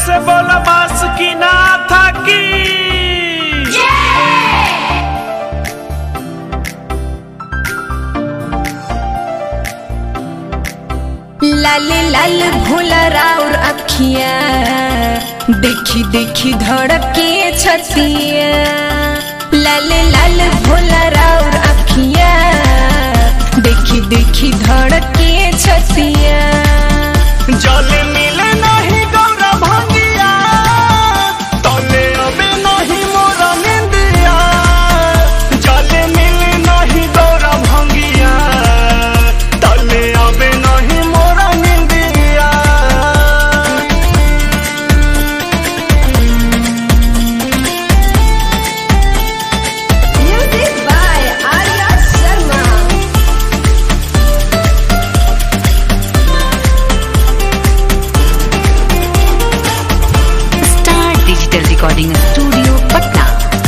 से बोला बासुकीनाथ की। लाल लाल भोला राउर अखिया देखी देखी धड़के छतिया। लाल लाल भोला राउर अखिया देखी देखी धड़के छतिया। जल मिले नहीं गौरा भंगिया, तले अबे नहीं मोरा निंदिया। जल मिले नहीं गौरा भंगिया, तले अबे नहीं मोरा निंदिया। Music by Arya Sharma. Star digital recording studio Patna.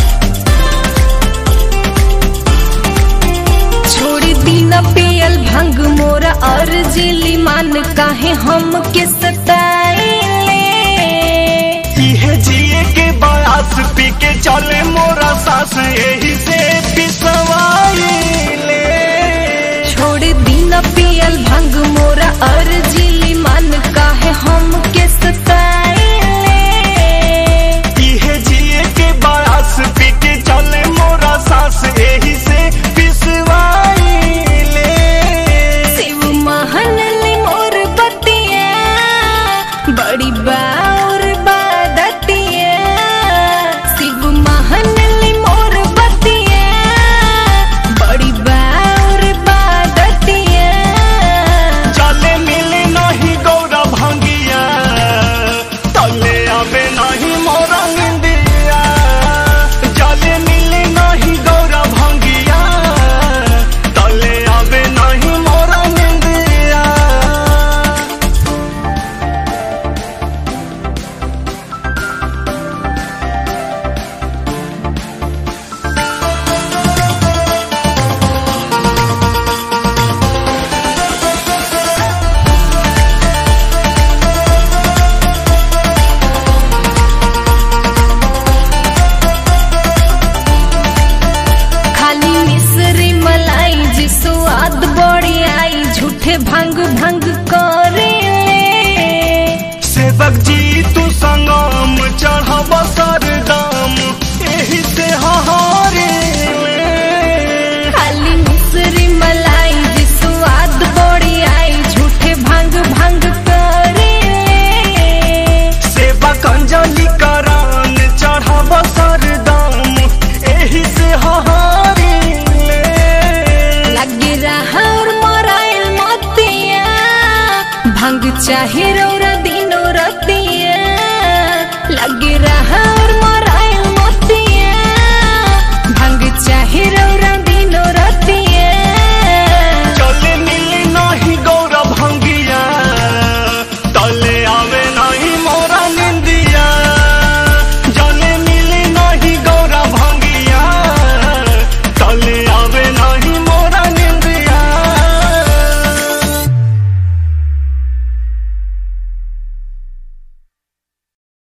छोड़ी दिन पियल भंग मोरा और जिली मान काहे हम के सताइले। इहे जिए के बयास पी के चले मोरा सास, यही से पिसवाइले। छोड़ी दिन पियल भंग मोरा और जिली मान काहे हम के सताइले। इहे जिए के बयास पी के चले मोरा सास, यही से पिसवाइले। शिव महल ली मोर बतिया बड़ी बाउर बादतिया। शिव महल ली मोर बतिया बड़ी बाउर बादतिया। चले मिले नहीं गौरा भंगिया, तले आवे नहीं मोरा निंदिया। चले मिले नहीं गौरा भंगिया, तले आवे नहीं मोरा निंदिया। खाली मिश्री मलाई जी स्वाद बड़ी आई झूठे भंग भंग करे। सेवक जी तू संगम चढ़ब सरदम, एही से हारे। खाली मिश्री मलाई जी स्वाद बड़ी आई झूठे भंग भंग करे। सेवक अंजलि करान चढ़ब सरदम, एही से हारे। लगे रहा और मराइल मतिया भंग चाहे रौरा दिनो रतिया। लगे रहा